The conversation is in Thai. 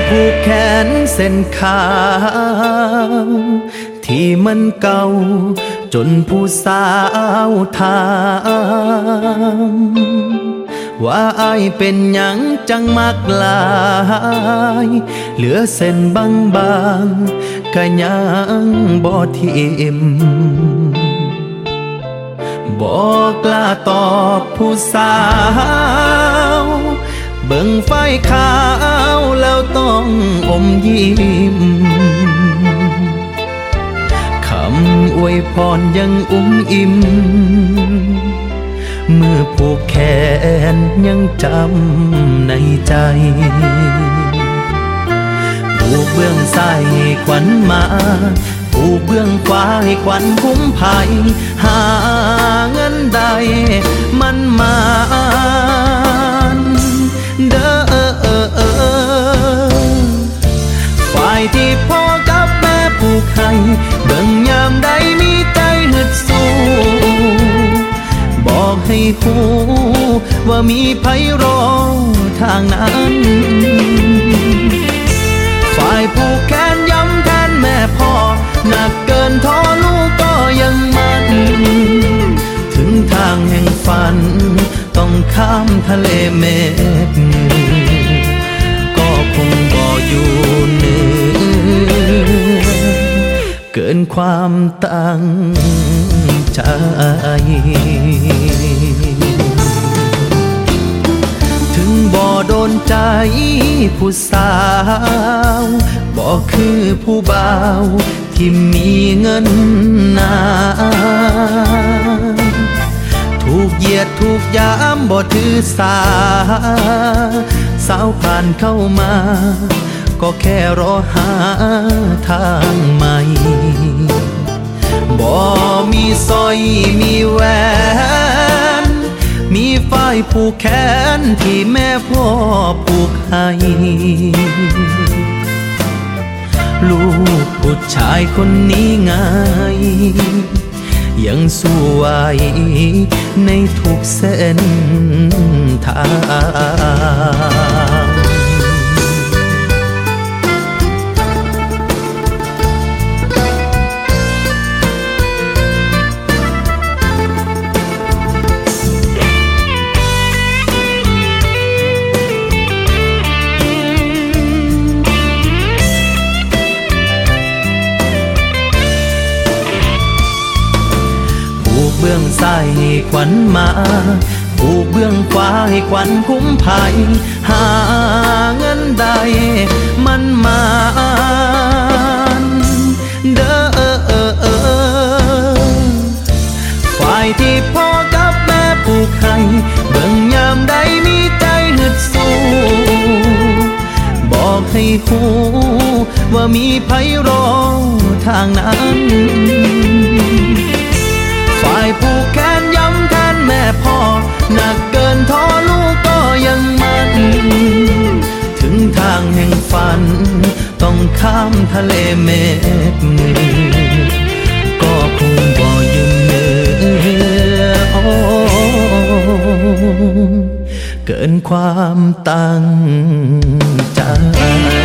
ผูกแขนเส้นขาวที่มันเก่าจนผู้สาวถามว่าอายเป็นหยังจังมักลายเหลือเส้นบางๆก็ยังบ่ทิ่มบอกกล้าตอบผู้สาวเบิ่งไฟขาวแล้วต้องอมยิ้มคำอวยพรยังอิ่มเมื่อผูกแขนยังจำในใจผูกเบื้องซ้ายให้ขวัญมาผูกเบื้องขวาให้ขวัญคุ้มภัยหาเงินใดมันมาเด้อฝ่ายที่พ่อกับแม่ผูกให้เบิ่งยามใดมีใจฮึดสู้บอกให้หูว่ามีไผรอทางนั้นฝ่ายผูกแขนย้ำแทนแม่พ่อหนักเกินท้อลูกก็ยังมันถึงทางแห่งฝันต้องข้ามทะเลเมฆก็คงบ่อยู่เหนือเกินความตั้งใจถึงบ่โดนใจผู้สาวบ่คือผู้บ่าวที่มีเงินนาถูกเหยียดถูกยามบ่ถือสาสาวผ่านเข้ามาก็แค่รอหาทางใหม่บ่มีสร้อยมีแหวนมีฝ้ายผูกแขนที่แม่พ่อผูกให้ลูกผู้ชายคนนี้ไงยังสู้ไหวในทุกเส้นทางเบื้องซ้ายให้ขวัญมาผูกเบื้องขวาให้ขวัญคุ้มภัยหาเงินใดมันมาเด้อฝ่ายที่พ่อกับแม่ผูกให้เบิ่งยามใดมีใจฮึดสู้บอกให้หูว่ามีไผรอทางนั้นฝ่ายผูกแขนย้ำแทนแม่พ่อหนักเกินท้อลูกก็ยังมันถึงทางแห่งฝันต้องข้ามทะเลเมฆก็คงบ่อยู่เหนือเกินความตั้งใจ